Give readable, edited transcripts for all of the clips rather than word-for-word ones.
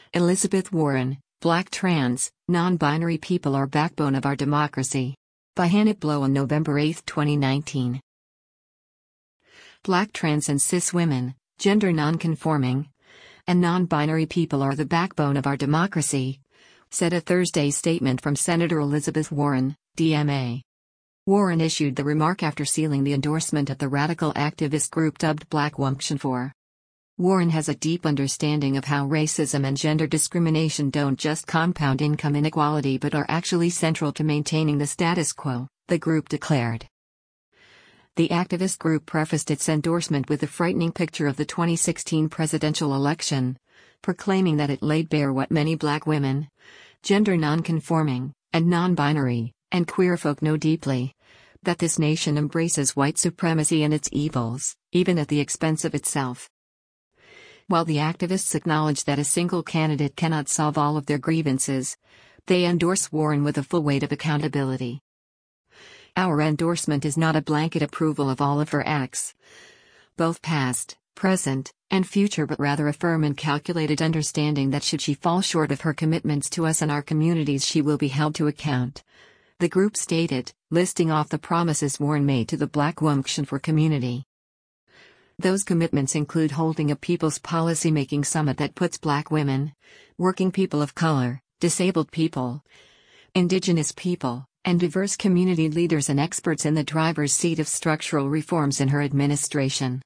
Elizabeth Warren, Black trans, non-binary people are backbone of our democracy. By Hannah Blow on November 8, 2019. Black trans and cis women, gender non-conforming, and non-binary people are the backbone of our democracy, said a Thursday statement from Senator Elizabeth Warren, DMA. Warren issued the remark after sealing the endorsement of the radical activist group dubbed Black Womption for. Warren has a deep understanding of how racism and gender discrimination don't just compound income inequality but are actually central to maintaining the status quo, the group declared. The activist group prefaced its endorsement with a frightening picture of the 2016 presidential election, proclaiming that it laid bare what many Black women, gender non-conforming, and non-binary, and queer folk know deeply: that this nation embraces white supremacy and its evils, even at the expense of itself. While the activists acknowledge that a single candidate cannot solve all of their grievances, they endorse Warren with a full weight of accountability. Our endorsement is not a blanket approval of all of her acts, both past, present, and future, but rather a firm and calculated understanding that should she fall short of her commitments to us and our communities, she will be held to account, the group stated, listing off the promises Warren made to the Black Womption for community. Those commitments include holding a People's Policymaking Summit that puts Black women, working people of color, disabled people, Indigenous people, and diverse community leaders and experts in the driver's seat of structural reforms in her administration.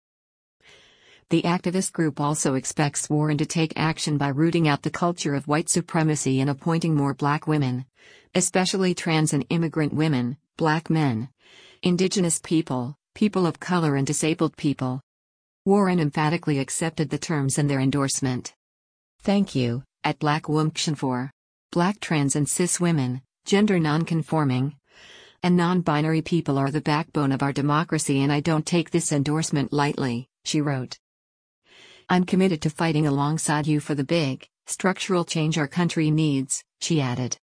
The activist group also expects Warren to take action by rooting out the culture of white supremacy and appointing more Black women, especially trans and immigrant women, Black men, Indigenous people, people of color, and disabled people. Warren emphatically accepted the terms in their endorsement. Thank you, at Black Womption for. Black trans and cis women, gender non-conforming, and non-binary people are the backbone of our democracy, and I don't take this endorsement lightly, she wrote. I'm committed to fighting alongside you for the big, structural change our country needs, she added.